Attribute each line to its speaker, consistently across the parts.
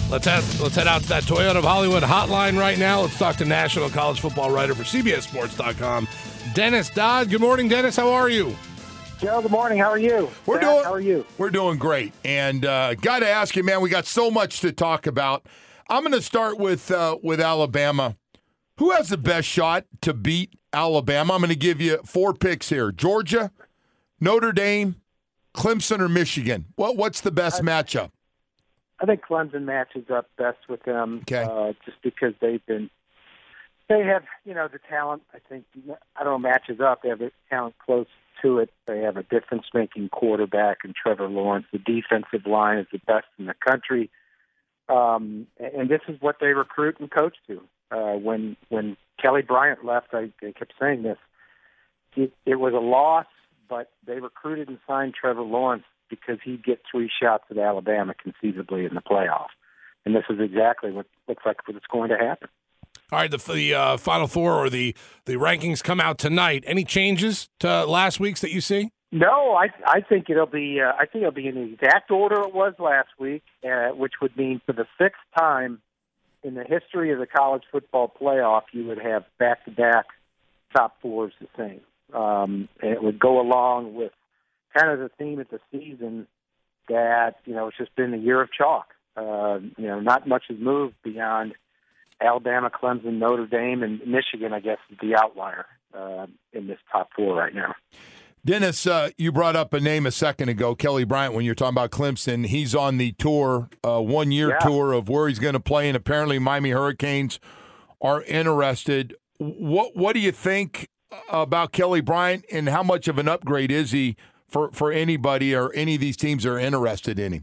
Speaker 1: Let's head out to that Toyota of Hollywood hotline right now. Let's talk to national college football writer for CBSSports.com, Dennis Dodd. Good morning, Dennis. How are you?
Speaker 2: Joe, good morning. How are you? How are you?
Speaker 3: We're doing great. And got to ask you, man, we got so much to talk about. I'm going to start with Alabama. Who has the best shot to beat Alabama? I'm going to give you 4 picks here. Georgia, Notre Dame, Clemson, or Michigan? What's the best matchup?
Speaker 2: I think Clemson matches up best with them.
Speaker 3: Okay.
Speaker 2: Just because they have, the talent. I don't know, matches up. They have the talent close to it. They have a difference-making quarterback in Trevor Lawrence. The defensive line is the best in the country. And this is what they recruit and coach to. When Kelly Bryant left, I kept saying this. It was a loss, but they recruited and signed Trevor Lawrence because he'd get 3 shots at Alabama conceivably in the playoff. And this is exactly what looks like what's going to happen.
Speaker 1: All right, the Final Four or the rankings come out tonight. Any changes to last week's that you see?
Speaker 2: No, I think it'll be in the exact order it was last week, which would mean for the 6th time in the history of the college football playoff, you would have back-to-back top 4s the same. And it would go along with kind of the theme of the season that, it's just been a year of chalk. Not much has moved beyond Alabama, Clemson, Notre Dame, and Michigan, I guess, is the outlier in this top 4 right now.
Speaker 3: Dennis, you brought up a name a second ago, Kelly Bryant, when you're talking about Clemson. He's on the tour, 1-year tour of where he's going to play, and apparently Miami Hurricanes are interested. What do you think about Kelly Bryant, and how much of an upgrade is he for anybody or any of these teams that are interested in him?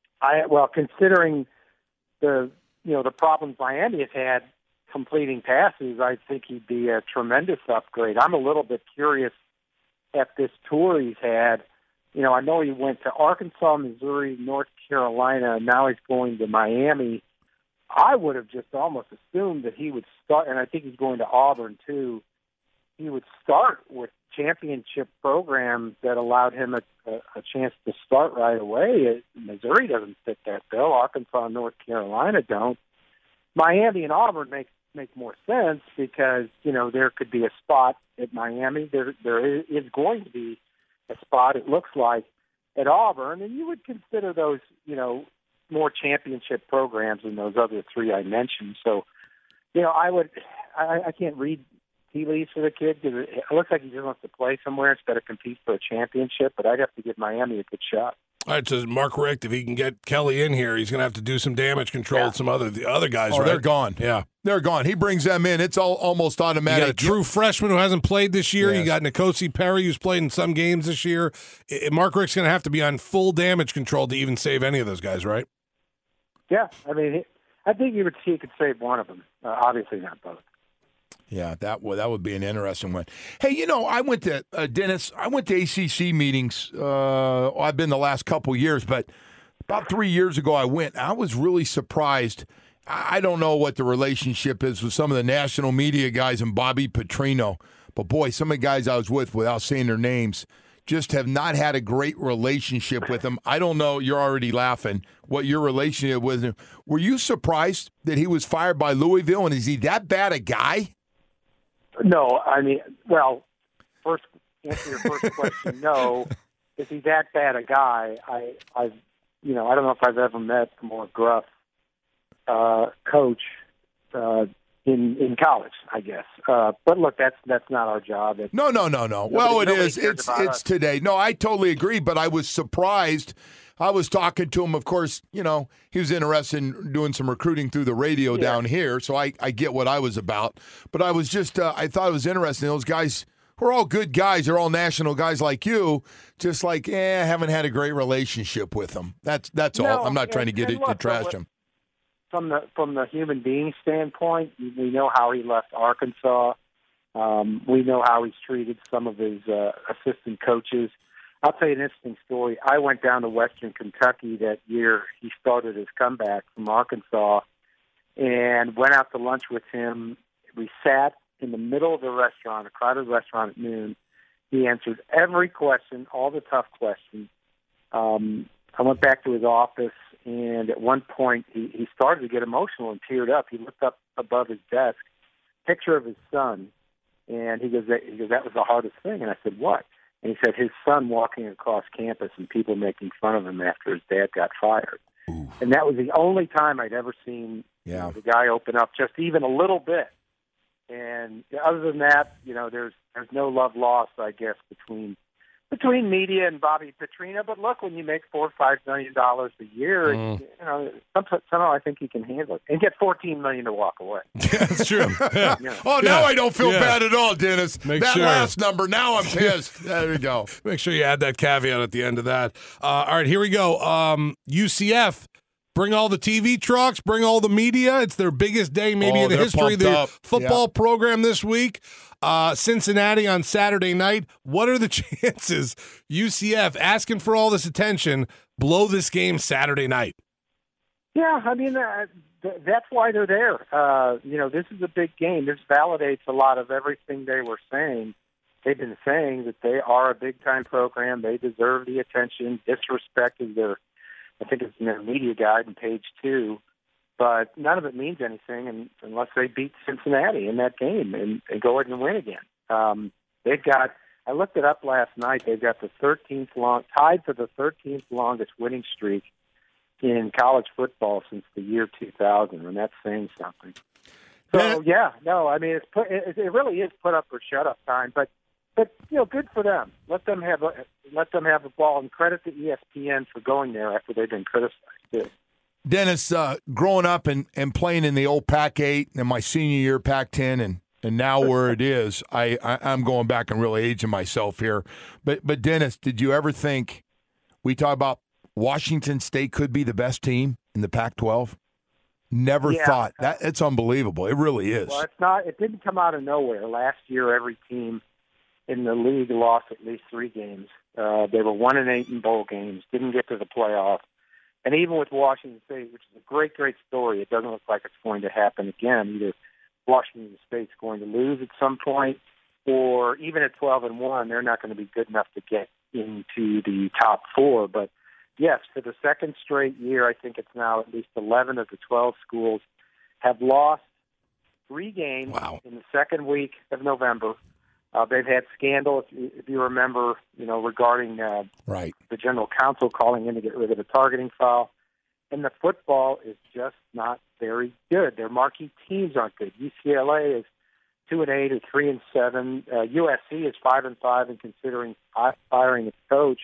Speaker 2: Considering the problems Miami has had completing passes, I think he'd be a tremendous upgrade. I'm a little bit curious at this tour he's had. I know he went to Arkansas, Missouri, North Carolina, and now he's going to Miami. I would have just almost assumed that he would start, and I think he's going to Auburn too. He would start with championship programs that allowed him a chance to start right away. Missouri doesn't fit that bill. Arkansas and North Carolina don't. Miami and Auburn make more sense because, there could be a spot at Miami. There is going to be a spot, it looks like, at Auburn, and you would consider those, more championship programs than those other 3 I mentioned. So, I can't read tea leaves for the kid because it looks like he just wants to play somewhere instead of compete for a championship, but I'd have to give Miami a good shot.
Speaker 1: All right, so Mark Richt, if he can get Kelly in here, he's going to have to do some damage control with some the other guys, right?
Speaker 3: They're gone.
Speaker 1: Yeah.
Speaker 3: They're gone. He brings them in. It's almost automatic.
Speaker 1: You got a true freshman who hasn't played this year.
Speaker 3: Yes.
Speaker 1: You got N'Kosi Perry, who's played in some games this year. Mark Richt's going to have to be on full damage control to even save any of those guys, right?
Speaker 2: Yeah, I think he could save one of them. Obviously not both.
Speaker 3: Yeah, that would be an interesting one. Hey, I went to Dennis. I went to ACC meetings. I've been the last couple years, but about 3 years ago I went. I was really surprised. I don't know what the relationship is with some of the national media guys and Bobby Petrino, but boy, some of the guys I was with, without saying their names, just have not had a great relationship with him. I don't know. You're already laughing. What your relationship with him? Were you surprised that he was fired by Louisville? And is he that bad a guy?
Speaker 2: No, first answer your first question. No, is he that bad a guy? I don't know if I've ever met a more gruff coach in college, I guess. But look, that's not our job.
Speaker 3: No. Well, it is. It's today. No, I totally agree. But I was surprised. I was talking to him. Of course, he was interested in doing some recruiting through the radio down here. So I get what I was about. But I was just I thought it was interesting. Those guys who are all good guys. They're all national guys like you. Just like, haven't had a great relationship with them. That's all. I'm not trying to get it to trash him.
Speaker 2: From the human being standpoint, we know how he left Arkansas. We know how he's treated some of his assistant coaches. I'll tell you an interesting story. I went down to Western Kentucky that year he started his comeback from Arkansas and went out to lunch with him. We sat in the middle of the restaurant, a crowded restaurant at noon. He answered every question, all the tough questions. I went back to his office, and at one point he started to get emotional and teared up. He looked up above his desk, picture of his son, and he goes, that was the hardest thing. And I said, what? And he said his son walking across campus and people making fun of him after his dad got fired.
Speaker 3: Ooh.
Speaker 2: And that was the only time I'd ever seen the guy open up just even a little bit. And other than that, there's no love lost, I guess, between media and Bobby Petrino. But look, when you make $4 or $5 million a year, somehow I think he can handle it and get $14 million to walk away.
Speaker 1: That's true. Yeah.
Speaker 3: Oh, now I don't feel bad at all, Dennis.
Speaker 1: Sure.
Speaker 3: Last number, now I'm pissed. There we go.
Speaker 1: Make sure you add that caveat at the end of that. All right, here we go. UCF. Bring all the TV trucks, bring all the media. It's their biggest day maybe in the history of the football program this week. Cincinnati on Saturday night. What are the chances UCF, asking for all this attention, blow this game Saturday night?
Speaker 2: Yeah, I mean, that's why they're there. This is a big game. This validates a lot of everything they were saying. They've been saying that they are a big-time program. They deserve the attention. Disrespect is I think it's in their media guide on page 2, but none of it means anything unless they beat Cincinnati in that game and go ahead and win again. I looked it up last night. They've got the tied for the 13th longest winning streak in college football since the year 2000, and that's saying something. So it really is put up or shut up time, but good for them. Let them have the ball, and credit to ESPN for going there after they've been criticized too.
Speaker 3: Dennis, growing up and playing in the old Pac-8 and my senior year Pac-10 and now where it is, I'm going back and really aging myself here. But Dennis, did you ever think we talk about Washington State could be the best team in the Pac-12? Never thought that. It's unbelievable. It really is.
Speaker 2: Well, it's not. It didn't come out of nowhere. Last year, every team in the league lost at least 3 games. They were 1-8 in bowl games, didn't get to the playoff. And even with Washington State, which is a great, great story, it doesn't look like it's going to happen again. Either Washington State's going to lose at some point, or even at 12-1, they're not going to be good enough to get into the top 4. But yes, for the second straight year, I think it's now at least 11 of the 12 schools have lost 3 games in the second week of November. They've had scandal, if you remember, regarding the general counsel calling in to get rid of the targeting foul. And the football is just not very good. Their marquee teams aren't good. UCLA is 2-8 or 3-7. USC is 5-5 and considering firing its coach.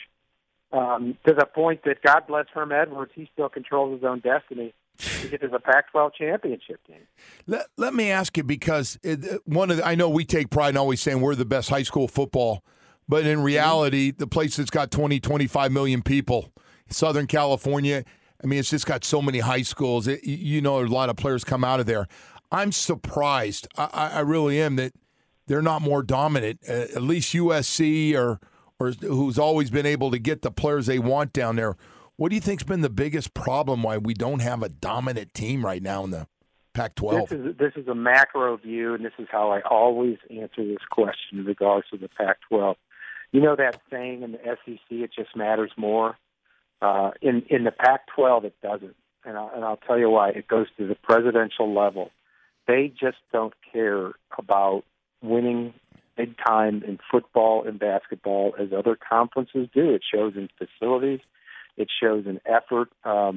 Speaker 2: To the point that, God bless Herm Edwards, he still controls his own destiny to get to the Pac-12 championship game.
Speaker 3: Let me ask you, because I know we take pride in always saying we're the best high school football, but in reality, the place that's got 25 million people, Southern California, I mean, it's just got so many high schools. A lot of players come out of there. I'm surprised. I really am that they're not more dominant. At least USC or who's always been able to get the players they want down there. What do you think's been the biggest problem why we don't have a dominant team right now in the Pac-12?
Speaker 2: This is a macro view, and this is how I always answer this question in regards to the Pac-12. You know that saying in the SEC, it just matters more? In the Pac-12, it doesn't. And I'll tell you why. It goes to the presidential level. They just don't care about winning big time in football and basketball as other conferences do. It shows in facilities. It shows in effort,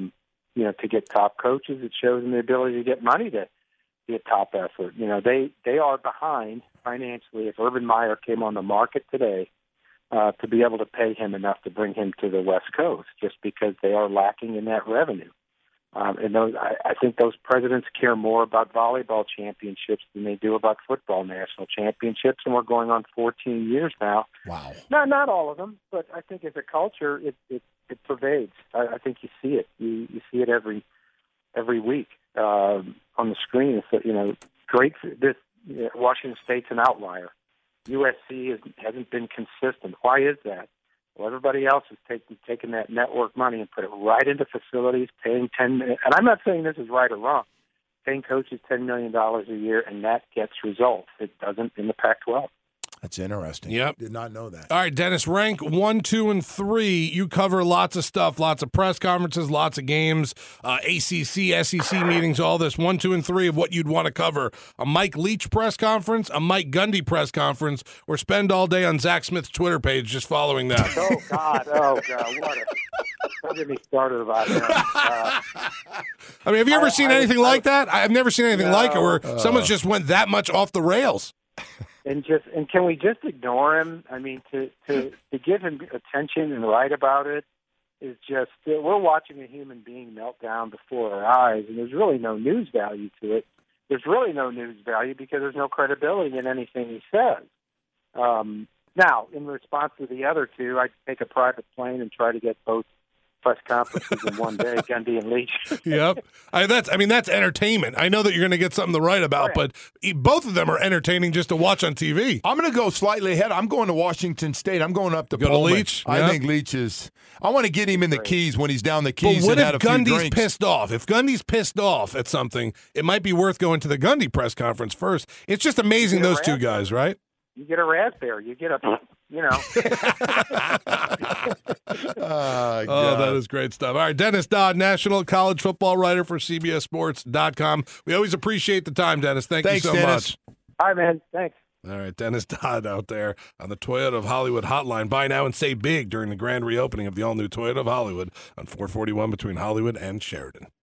Speaker 2: to get top coaches. It shows in the ability to get money to get top effort. They are behind financially. If Urban Meyer came on the market today, to be able to pay him enough to bring him to the West Coast, just because they are lacking in that revenue. I think those presidents care more about volleyball championships than they do about football national championships, and we're going on 14 years now.
Speaker 3: Wow.
Speaker 2: Not all of them, but I think as a culture, it pervades. I think you see it. You see it every week on the screen. It's great. Washington State's an outlier. USC hasn't been consistent. Why is that? Well, everybody else is taking that network money and put it right into facilities, paying $10 million. And I'm not saying this is right or wrong. Paying coaches $10 million a year, and that gets results. It doesn't in the Pac-12.
Speaker 3: That's interesting.
Speaker 1: Yep.
Speaker 3: Did not know that.
Speaker 1: All right, Dennis, rank 1, 2, and 3. You cover lots of stuff, lots of press conferences, lots of games, ACC, SEC meetings, all this. 1, 2, and 3 of what you'd want to cover. A Mike Leach press conference, a Mike Gundy press conference, or spend all day on Zach Smith's Twitter page just following that.
Speaker 2: Oh, God. Don't get me started about that.
Speaker 1: I mean, have you ever seen anything like that? I've never seen anything like it where someone's just went that much off the rails.
Speaker 2: And can we just ignore him? I mean, to give him attention and write about it is just we're watching a human being melt down before our eyes, and there's really no news value to it. There's really no news value because there's no credibility in anything he says. Now, in response to the other two, I'd take a private plane and try to get both press conferences in one day, Gundy and Leach.
Speaker 1: Yep. That's entertainment. I know that you're going to get something to write about, but both of them are entertaining just to watch on TV.
Speaker 3: I'm going to go slightly ahead. I'm going to Washington State. I'm going up to
Speaker 1: Go
Speaker 3: Pullman.
Speaker 1: to Leach?
Speaker 3: I think Leach is – I want to get him in the Keys when he's down the Keys
Speaker 1: but what
Speaker 3: and
Speaker 1: if
Speaker 3: had a few
Speaker 1: Gundy's
Speaker 3: drinks.
Speaker 1: pissed off? If Gundy's pissed off at something, it might be worth going to the Gundy press conference first. It's just amazing those two guys, right?
Speaker 2: You get a raspberry. You get a,
Speaker 1: that is great stuff. All right, Dennis Dodd, national college football writer for CBSSports.com. We always appreciate the time, Dennis. Thanks you so
Speaker 3: Dennis.
Speaker 1: much.
Speaker 2: All right, man. Thanks.
Speaker 1: All right, Dennis Dodd out there on the Toyota of Hollywood hotline. Buy now and save big during the grand reopening of the all-new Toyota of Hollywood on 441 between Hollywood and Sheridan.